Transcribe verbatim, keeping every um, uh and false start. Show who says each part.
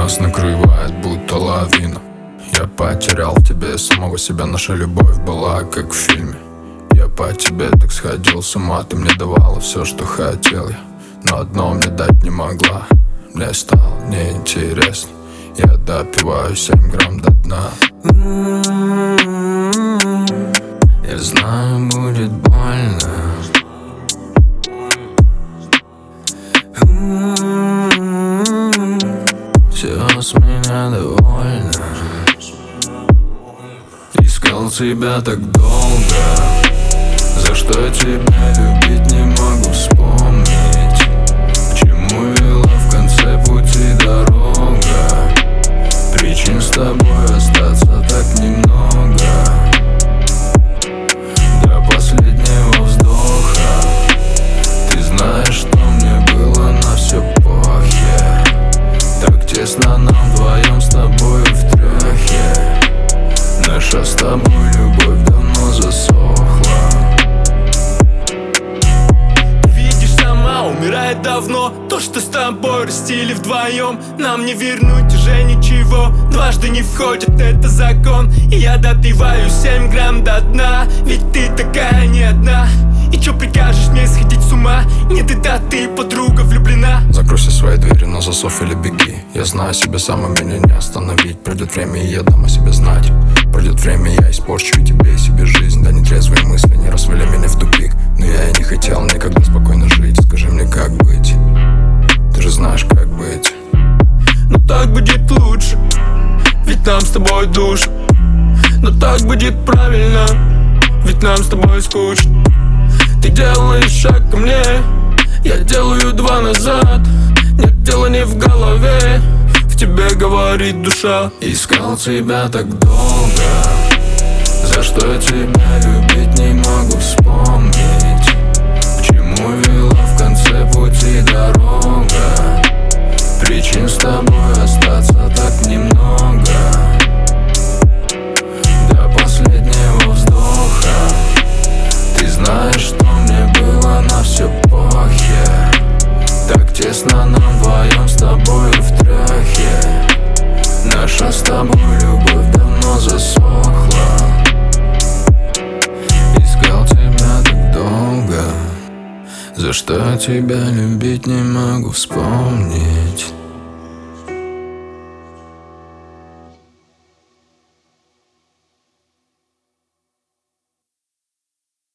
Speaker 1: Нас накрывает будто лавина. Я потерял в тебе самого себя. Наша любовь была как в фильме. Я по тебе так сходил с ума. Ты мне давала все, что хотел я, но одно мне дать не могла. Мне стало неинтересно. Я допиваю семь грамм до дна. Я знаю, будет больно. Все с меня довольно. Искал тебя так долго. За что тебя любить не могу вспомнить. К чему вела в конце пути дорога. Причин с тобой остаться так немного. До последнего вздоха. Ты знаешь, что мне было на все похер. Так тесно нам вдвоем с тобой в трёхе. Наша с тобой любовь давно засохла.
Speaker 2: Видишь, сама умирает давно. То, что с тобой растили вдвоем, нам не вернуть уже ничего. Дважды не входит, это закон. И я допиваю семь грамм до дна. Ведь ты такая не одна. И чё прикажешь мне сходить с ума? Нет, это ты, подруга, влюблена.
Speaker 1: Закрой все свои двери на засов или беги. Я знаю себя сам, и меня не остановить. Пройдет время, и я дам о себе знать. Пройдет время, я испорчу и тебе, и себе жизнь. Да нетрезвые мысли не развели меня в тупик. Но я и не хотел никогда спокойно жить. Скажи мне, как быть? Ты же знаешь, как быть.
Speaker 2: Но так будет лучше, ведь нам с тобой душа. Но так будет правильно, ведь нам с тобой скучно. Ты делаешь шаг ко мне, я делаю два назад. Нет дела не в голове, в тебе говорит душа.
Speaker 1: Искал тебя так долго. За что тебя любить не могу вспомнить. К чему вела в конце пути дорога. Причин с тобой остаться так немного. До последнего вздоха. Ты знаешь, что мне было на все похер. Так тесно нам вдвоем с тобой в трёхе. Наша с тобой любовь давно засохла. Искал тебя так долго. За что тебя любить не могу вспомнить.